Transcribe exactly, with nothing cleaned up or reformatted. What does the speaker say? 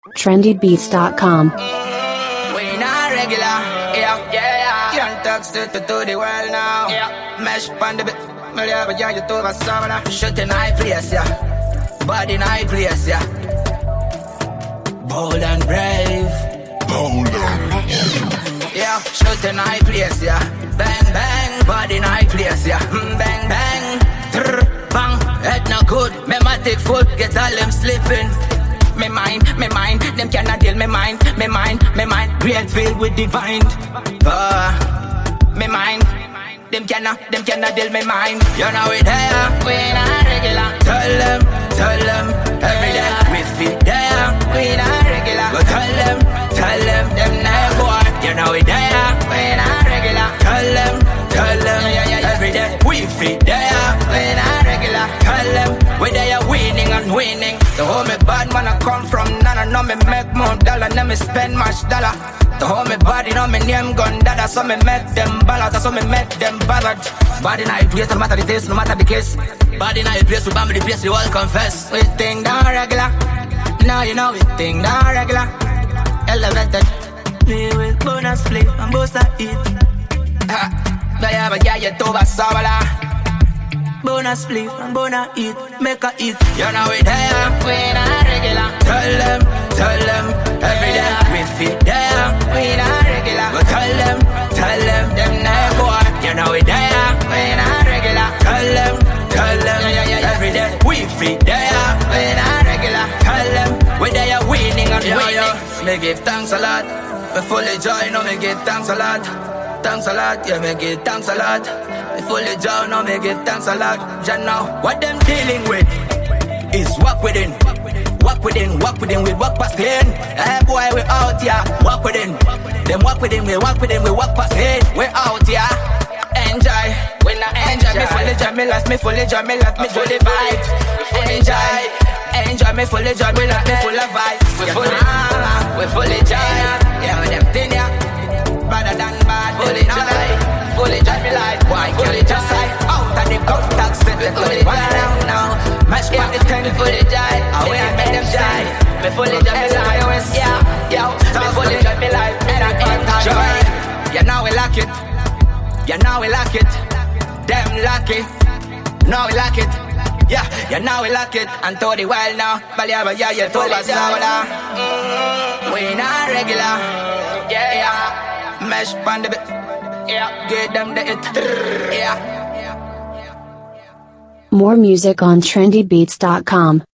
trendy beats dot com. We not regular, yeah, yeah. Young thugs to, to, to the world now. Yeah. Mesh pan the bit, me have a young you to a summer. Shut in high place, yeah. Body in high place, yeah. Bold and brave. Bold and brave. Yeah, shut in high place, yeah. Bang bang, body in high place, yeah. Mm, bang bang, trrr, bang. Head not good, me matic foot, get all them slipping. Me mind, me mind, them cannot deal me mind, me mind, me mind, great filled with divine. Uh, me mind, them cannot, them cannot deal me mind. You know it there, we not regular. Tell them, tell them, every day we fit there, we not regular. Go tell them, tell them, them never boy. You know it there, we not regular. Tell them, tell them, yeah, yeah, yeah. Every day we fit there, we not regular. Tell them, we there winning and winning. The whole me bad man I come from none. I know me make more dollar, now me spend much dollar. The whole me body know me name gun dada. So me make them ballad, so me make them ballad. Body night place, no matter the taste, no matter the case. Body night place, we bomb the place, we all confess. We think down regular. Now you know we think down regular. Elevated. Me with bonus flip and bossa eat. Ha, I have a guy you to a sabala. Bona split and bona eat, make a eat. You know it there, we not regular. Tell them, tell them, every day we fit there, we not regular. But tell them, tell them, them never boy. You know it there, we not regular. Tell them, tell them, yeah, yeah, yeah. Every day we fit there, we not regular. Tell them, we there winning and yeah, winning. Yeah. Me give thanks a lot, me fully joy, no me give thanks a lot. Thanks a lot, yeah, me give thanks a lot. Me fully down, now me give thanks a lot. Just now, what them dealing with is walk within, walk within, walk within, we walk past pain. Hey boy, we out here, walk within. Them walk within, we walk within, we walk past pain. We out here, enjoy. We not enjoy. Me fully joy, me last, me fully joy, me last, me fully vibe. Enjoy, enjoy, me fully joy, me last, me full of vibe. We fully, we fully joy. Yeah, with them thing, yeah. Better than bad, fully joy, fully joy me life. Why can't it just like out of the contact set? We fully joy now, match with the ten. Fully joy, I will make them shine. Me fully joy me life, yeah, yeah. Me fully joy me life, and I enjoy. Yeah, now we lock it, yeah, now we lock it. Them lucky, now we lock it. Yeah, yeah, now we lock it. And to the wild now, Baliaba, yeah, yeah, to the Sabala. We not regular, yeah, yeah. Mesh pan the bit, yeah. Get them the it, yeah. More music on trendy beats dot com.